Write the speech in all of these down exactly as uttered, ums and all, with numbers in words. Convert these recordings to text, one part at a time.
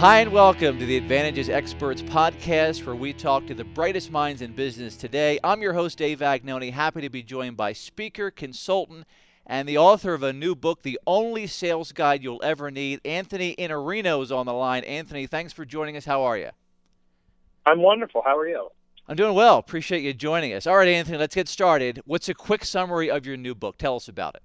Hi, and welcome to the Advantages Experts podcast, where we talk to the brightest minds in business today. I'm your host, Dave Agnoni, happy to be joined by speaker, consultant, and the author of a new book, The Only Sales Guide You'll Ever Need. Anthony Iannarino is on the line. Anthony, thanks for joining us. How are you? I'm wonderful. How are you? I'm doing well. Appreciate you joining us. All right, Anthony, let's get started. What's a quick summary of your new book? Tell us about it.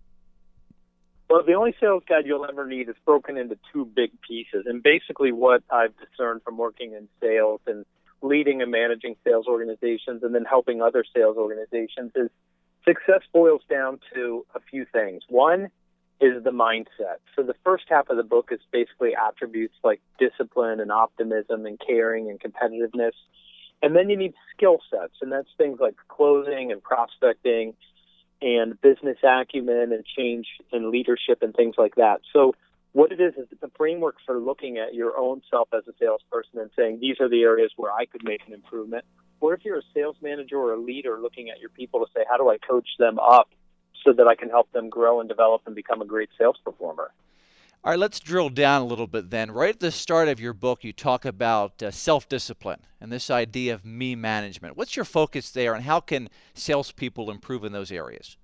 Well, The Only Sales Guide You'll Ever Need is broken into two big pieces. And basically what I've discerned from working in sales and leading and managing sales organizations and then helping other sales organizations is success boils down to a few things. One is the mindset. So the first half of the book is basically attributes like discipline and optimism and caring and competitiveness. And then you need skill sets, and that's things like closing and prospecting and business acumen and change in leadership and things like that. So what it is is it's a framework for looking at your own self as a salesperson and saying, these are the areas where I could make an improvement. Or if you're a sales manager or a leader looking at your people to say, how do I coach them up so that I can help them grow and develop and become a great sales performer? All right, let's drill down a little bit then. Right at the start of your book, you talk about uh, self-discipline and this idea of me management. What's your focus there, and how can salespeople improve in those areas?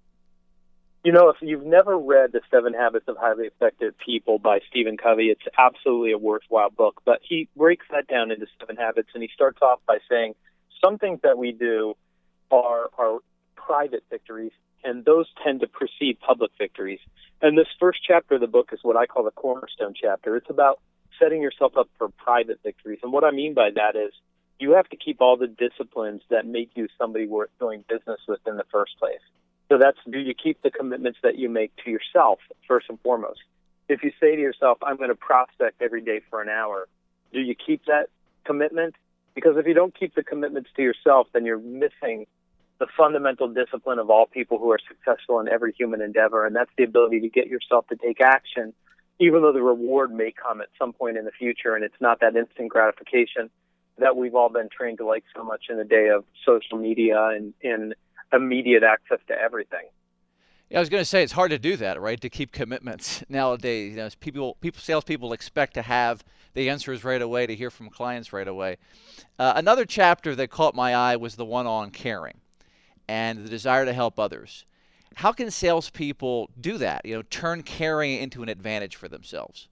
You know, if you've never read The Seven Habits of Highly Effective People by Stephen Covey, it's absolutely a worthwhile book. But he breaks that down into seven habits, and he starts off by saying some things that we do are, are private victories, and those tend to precede public victories. And this first chapter of the book is what I call the cornerstone chapter. It's about setting yourself up for private victories. And what I mean by that is you have to keep all the disciplines that make you somebody worth doing business with in the first place. So that's, do you keep the commitments that you make to yourself, first and foremost? If you say to yourself, I'm going to prospect every day for an hour, do you keep that commitment? Because if you don't keep the commitments to yourself, then you're missing the fundamental discipline of all people who are successful in every human endeavor, and that's the ability to get yourself to take action, even though the reward may come at some point in the future, and it's not that instant gratification that we've all been trained to like so much in the day of social media and, and immediate access to everything. Yeah, I was going to say it's hard to do that, right? To keep commitments nowadays. You know, people, people, salespeople expect to have the answers right away, to hear from clients right away. Uh, another chapter that caught my eye was the one on caring and the desire to help others. How can salespeople do that? You know, turn caring into an advantage for themselves.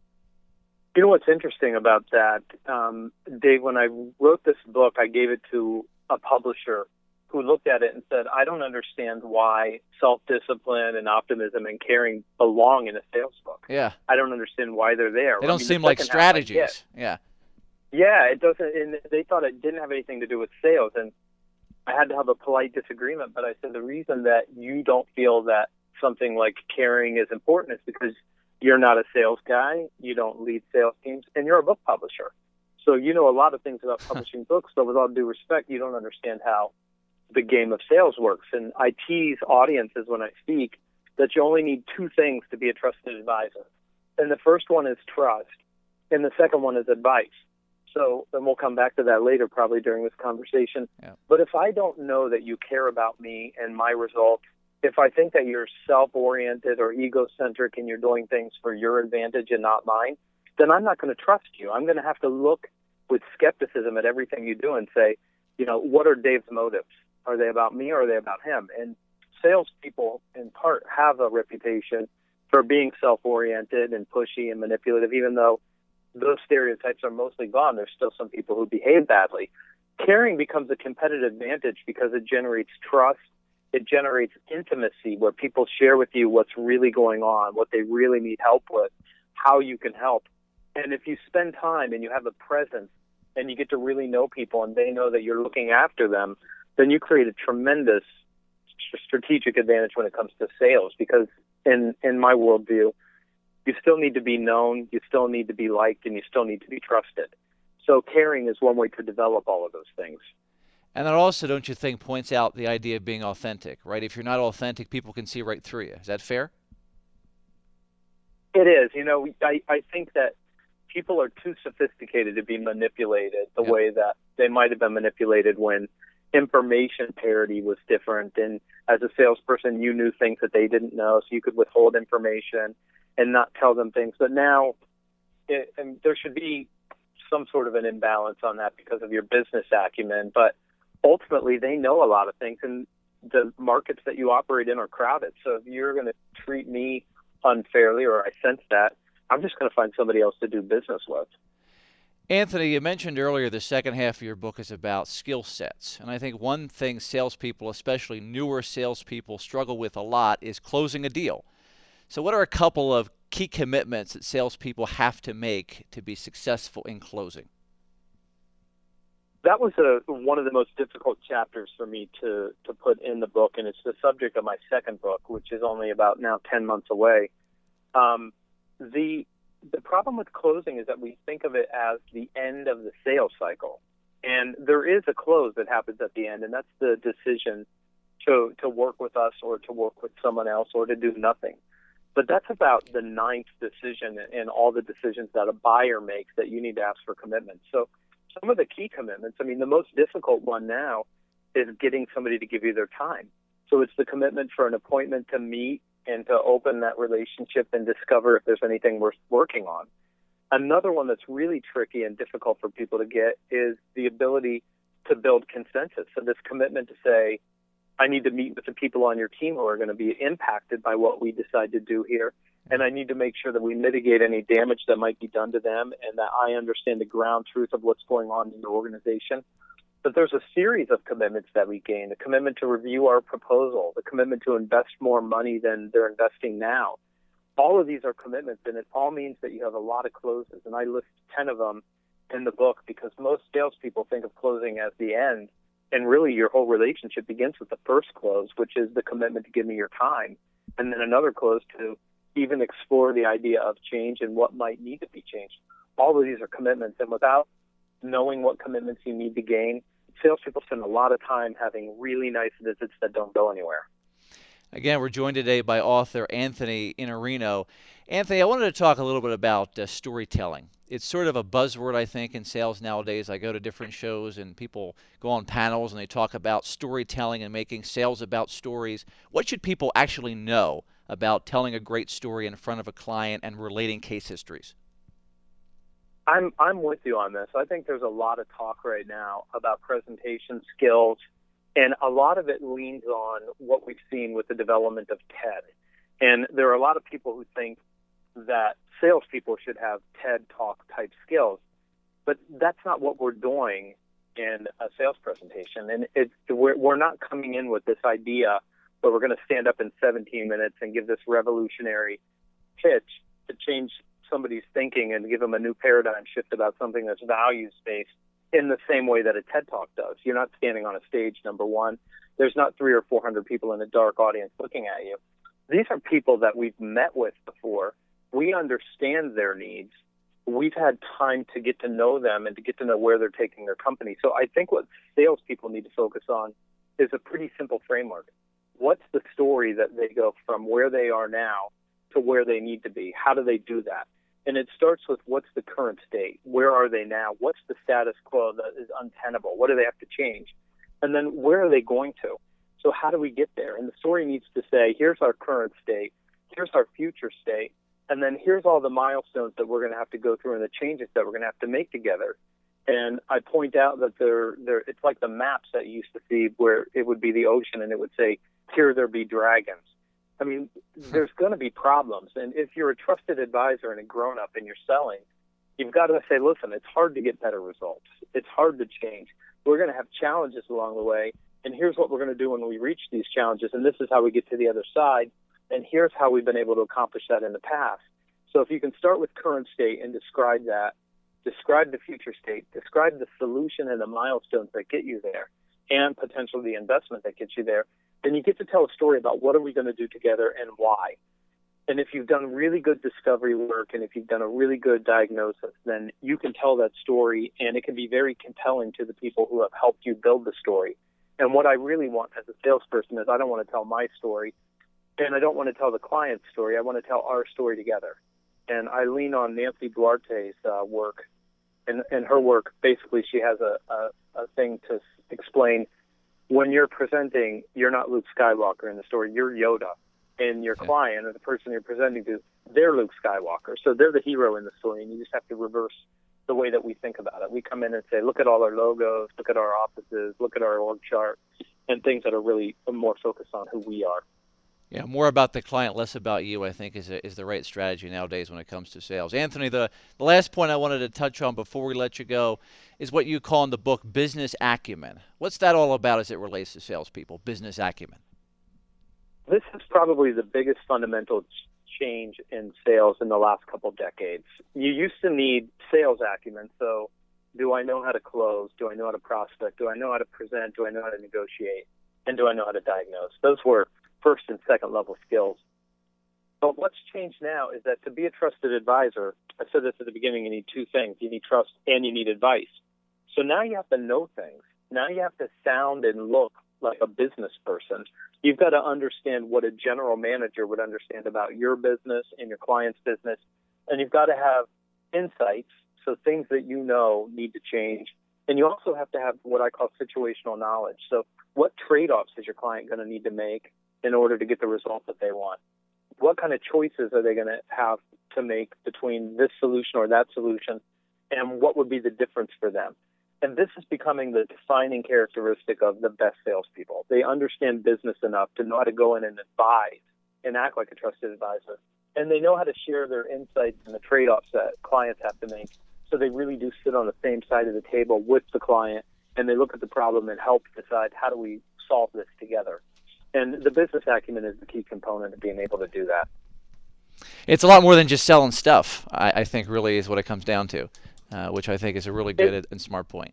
You know what's interesting about that, um, Dave? When I wrote this book, I gave it to a publisher who looked at it and said, I don't understand why self-discipline and optimism and caring belong in a sales book. Yeah. I don't understand why they're there. They don't I mean, seem the like strategies. Yeah. Yeah, it doesn't. And they thought it didn't have anything to do with sales. And I had to have a polite disagreement, but I said the reason that you don't feel that something like caring is important is because you're not a sales guy, you don't lead sales teams, and you're a book publisher. So you know a lot of things about publishing books, but with all due respect, you don't understand how the game of sales works. And I tease audiences when I speak that you only need two things to be a trusted advisor. And the first one is trust, and the second one is advice. So, and we'll come back to that later probably during this conversation. Yeah. But if I don't know that you care about me and my results, if I think that you're self-oriented or egocentric and you're doing things for your advantage and not mine, then I'm not going to trust you. I'm going to have to look with skepticism at everything you do and say, you know, what are Dave's motives? Are they about me or are they about him? And salespeople, in part, have a reputation for being self-oriented and pushy and manipulative, even though those stereotypes are mostly gone. There's still some people who behave badly. Caring becomes a competitive advantage because it generates trust. It generates intimacy where people share with you what's really going on, what they really need help with, how you can help. And if you spend time and you have a presence and you get to really know people and they know that you're looking after them, then you create a tremendous strategic advantage when it comes to sales, because in, in my worldview, you still need to be known, you still need to be liked, and you still need to be trusted. So caring is one way to develop all of those things. And that also, don't you think, points out the idea of being authentic, right? If you're not authentic, people can see right through you. Is that fair? It is. You know, I, I think that people are too sophisticated to be manipulated the Yep. way that they might have been manipulated when information parity was different. And as a salesperson, you knew things that they didn't know, so you could withhold information and not tell them things. But now it, and there should be some sort of an imbalance on that because of your business acumen. But ultimately, they know a lot of things, and the markets that you operate in are crowded. So if you're going to treat me unfairly, or I sense that, I'm just going to find somebody else to do business with. Anthony, you mentioned earlier the second half of your book is about skill sets. And I think one thing salespeople, especially newer salespeople, struggle with a lot is closing a deal. So what are a couple of key commitments that salespeople have to make to be successful in closing? That was a, one of the most difficult chapters for me to, to put in the book, and it's the subject of my second book, which is only about now ten months away. Um, the the problem with closing is that we think of it as the end of the sales cycle, and there is a close that happens at the end, and that's the decision to to work with us or to work with someone else or to do nothing. But that's about the ninth decision in all the decisions that a buyer makes that you need to ask for commitment. So some of the key commitments, I mean, the most difficult one now is getting somebody to give you their time. So it's the commitment for an appointment to meet and to open that relationship and discover if there's anything worth working on. Another one that's really tricky and difficult for people to get is the ability to build consensus. So this commitment to say, I need to meet with the people on your team who are going to be impacted by what we decide to do here. And I need to make sure that we mitigate any damage that might be done to them and that I understand the ground truth of what's going on in your organization. But there's a series of commitments that we gain, the commitment to review our proposal, the commitment to invest more money than they're investing now. All of these are commitments, and it all means that you have a lot of closes. And I list ten of them in the book because most salespeople think of closing as the end. And really, your whole relationship begins with the first close, which is the commitment to give me your time. And then another close to even explore the idea of change and what might need to be changed. All of these are commitments. And without knowing what commitments you need to gain, salespeople spend a lot of time having really nice visits that don't go anywhere. Again, we're joined today by author Anthony Iannarino. Anthony, I wanted to talk a little bit about uh, storytelling. It's sort of a buzzword, I think, in sales nowadays. I go to different shows and people go on panels and they talk about storytelling and making sales about stories. What should people actually know about telling a great story in front of a client and relating case histories? I'm I'm with you on this. I think there's a lot of talk right now about presentation skills, and a lot of it leans on what we've seen with the development of TED. And there are a lot of people who think that salespeople should have TED Talk type skills, but that's not what we're doing in a sales presentation. And it's, we're, we're not coming in with this idea that we're going to stand up in seventeen minutes and give this revolutionary pitch to change somebody's thinking and give them a new paradigm shift about something that's values-based in the same way that a TED Talk does. You're not standing on a stage, number one. There's not three or four hundred people in a dark audience looking at you. These are people that we've met with before. We understand their needs. We've had time to get to know them and to get to know where they're taking their company. So I think what salespeople need to focus on is a pretty simple framework. What's the story that they go from where they are now to where they need to be? How do they do that? And it starts with what's the current state? Where are they now? What's the status quo that is untenable? What do they have to change? And then where are they going to? So how do we get there? And the story needs to say, here's our current state, here's our future state, and then here's all the milestones that we're going to have to go through and the changes that we're going to have to make together. And I point out that they're, they're, it's like the maps that you used to see where it would be the ocean and it would say, here there be dragons. I mean, there's going to be problems. And if you're a trusted advisor and a grown-up and you're selling, you've got to say, listen, it's hard to get better results. It's hard to change. We're going to have challenges along the way, and here's what we're going to do when we reach these challenges, and this is how we get to the other side, and here's how we've been able to accomplish that in the past. So if you can start with current state and describe that, describe the future state, describe the solution and the milestones that get you there, and potentially the investment that gets you there, then you get to tell a story about what are we going to do together and why. And if you've done really good discovery work and if you've done a really good diagnosis, then you can tell that story, and it can be very compelling to the people who have helped you build the story. And what I really want as a salesperson is I don't want to tell my story, and I don't want to tell the client's story. I want to tell our story together. And I lean on Nancy Duarte's uh, work. And in her work, basically, she has a, a, a thing to explain when you're presenting, you're not Luke Skywalker in the story, you're Yoda. And your Okay. client, or the person you're presenting to, they're Luke Skywalker. So they're the hero in the story, and you just have to reverse the way that we think about it. We come in and say, look at all our logos, look at our offices, look at our org chart, and things that are really more focused on who we are. Yeah, more about the client, less about you, I think, is a, is the right strategy nowadays when it comes to sales. Anthony, the, the last point I wanted to touch on before we let you go is what you call in the book business acumen. What's that all about as it relates to salespeople, business acumen? This is probably the biggest fundamental change in sales in the last couple decades. You used to need sales acumen. So do I know how to close? Do I know how to prospect? Do I know how to present? Do I know how to negotiate? And do I know how to diagnose? Those were first and second level skills. But what's changed now is that to be a trusted advisor, I said this at the beginning, you need two things. You need trust and you need advice. So now you have to know things. Now you have to sound and look like a business person. You've got to understand what a general manager would understand about your business and your client's business. And you've got to have insights, so things that you know need to change. And you also have to have what I call situational knowledge. So what trade-offs is your client going to need to make in order to get the result that they want? What kind of choices are they going to have to make between this solution or that solution? And what would be the difference for them? And this is becoming the defining characteristic of the best salespeople. They understand business enough to know how to go in and advise and act like a trusted advisor. And they know how to share their insights and the trade-offs that clients have to make. So they really do sit on the same side of the table with the client, and they look at the problem and help decide, how do we solve this together? And the business acumen is the key component of being able to do that. It's a lot more than just selling stuff, I, I think really is what it comes down to, uh, which I think is a really good it, and smart point.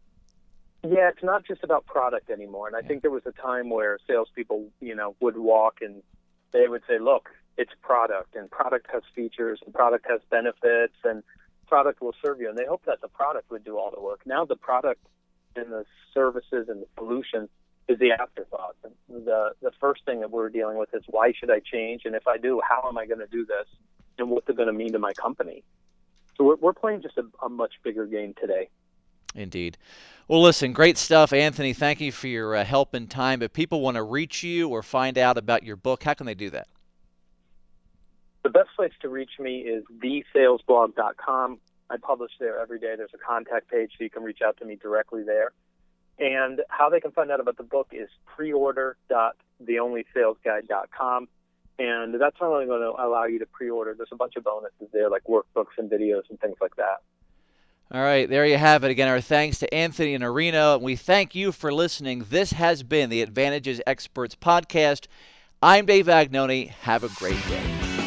Yeah, it's not just about product anymore. And I yeah. think there was a time where salespeople, you know, would walk and they would say, look, it's product, and product has features, and product has benefits, and product will serve you. And they hoped that the product would do all the work. Now the product and the services and the solution is the afterthought. The the first thing that we're dealing with is, why should I change? And if I do, how am I going to do this? And what's it going to mean to my company? So we're, we're playing just a, a much bigger game today. Indeed. Well, listen, great stuff. Anthony, thank you for your uh, help and time. If people want to reach you or find out about your book, how can they do that? The best place to reach me is the sales blog dot com. I publish there every day. There's a contact page, so you can reach out to me directly there. And how they can find out about the book is preorder dot the only sales guide dot com. And that's not only going to allow you to pre-order. There's a bunch of bonuses there, like workbooks and videos and things like that. All right, there you have it. Again, our thanks to Anthony Iannarino. We thank you for listening. This has been the Advantages Experts Podcast. I'm Dave Agnone. Have a great day.